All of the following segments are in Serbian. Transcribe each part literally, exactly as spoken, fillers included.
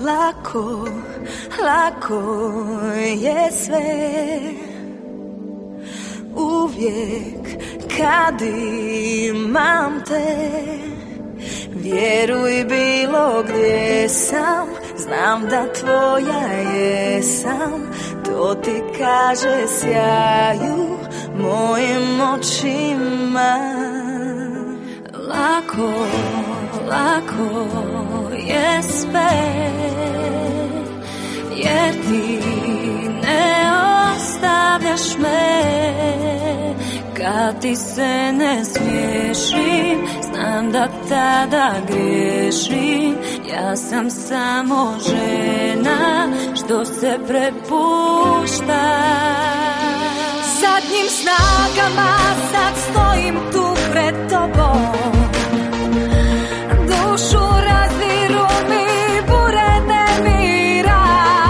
lako, lako je sve. Uvijek kad imam te, vjeruj bilo gdje sam, znam da tvoja jesam. To ti kaže sjaju mojim očima. Lako, lako je sve, jer ti ne ostavljaš me. Kad ti se ne smiješim, znam da tada griješim. Ja sam samo žena što se prepušta. Zadnjim snagama sad stojim tu pred tobom. Dušu razdiru mi bure nemira.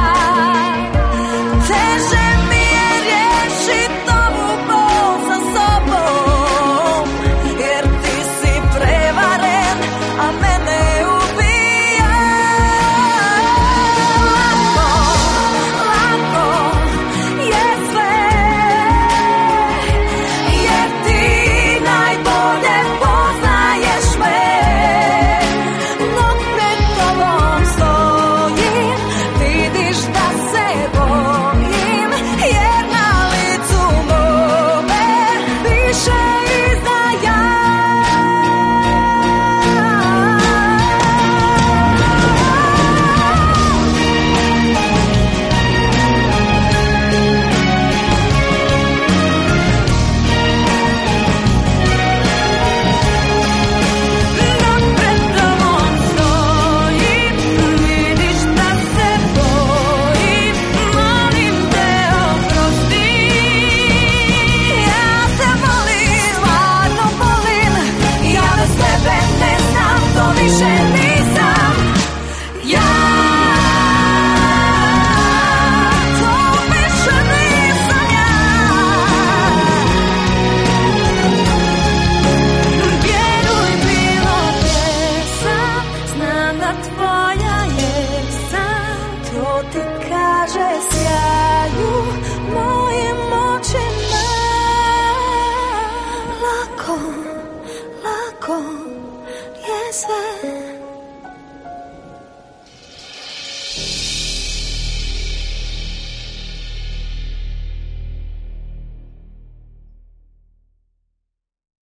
Teže mi je riješit ovu bol sa sobom, jer ti si prevaren, a mene ubija. Lako, lako je sve, jer ti najbolje poznaješ me. Dok pred tobom stojim, vidiš da se bojim, jer na licu mome piše izdaja. Dok pred tobom stojim, vidiš da se bojim, molim te oprosti. Ja te volim, stvarno volim, ja bez tebe ne znam, to više nisam ja. To više nisam ja. Vjeruj bilo gdje sam, znam da tvoja jesam. To ti kaže sjaju mojim očima. Lako, lako je sve.